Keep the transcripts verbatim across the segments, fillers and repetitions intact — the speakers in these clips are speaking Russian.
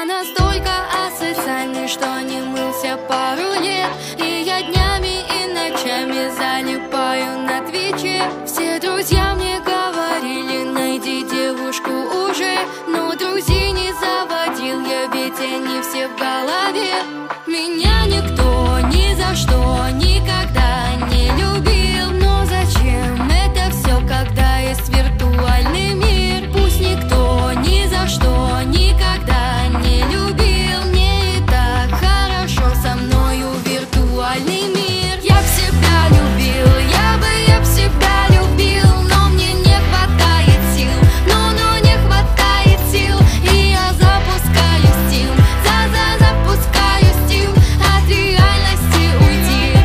настолько асоциальный, что не мылся пару лет. И я днями и ночами залипаю на твиче. Все друзья мне говорили: найди девушку уже. Но друзей не заводил я, ведь они все в голове. Меня никто ни за что никогда не любил. Но зачем это все, когда есть виртуальный мир? Пусть никто ни за что никогда не любил. Мне и так хорошо со мною виртуальный мир. Я б себя любил, я бы, я б себя любил. Но мне не хватает сил, но, но не хватает сил. И я запускаю стил, за-за запускаю стил. От реальности уйти.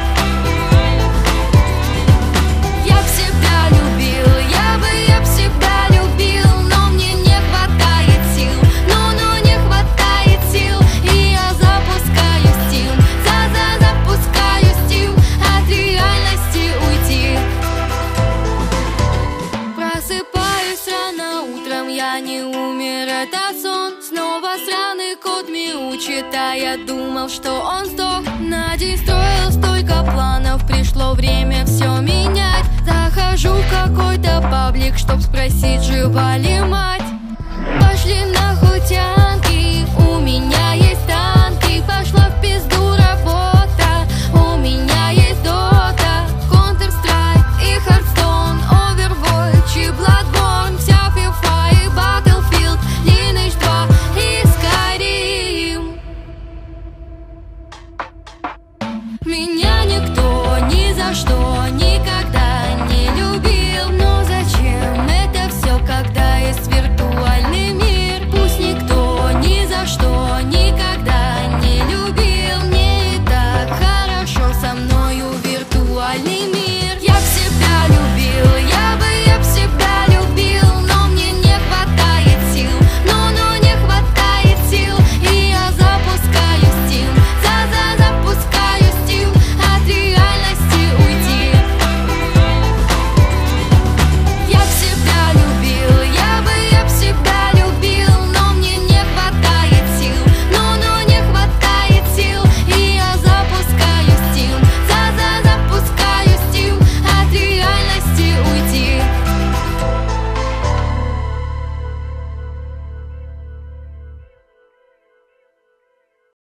Я б себя любил, я бы, я б себя любил. Но мне не хватает сил, но, но не хватает сил. И я запускаю стил, за-за запускаю стил. От реальности уйти. Просыпаюсь рано утром, я не умер, это сон. Снова сраный кот мяучит, а я думал, что он сдох. На день строил столько планов, пришло время все менять. Захожу в какой-то паблик, чтоб спросить, жива ли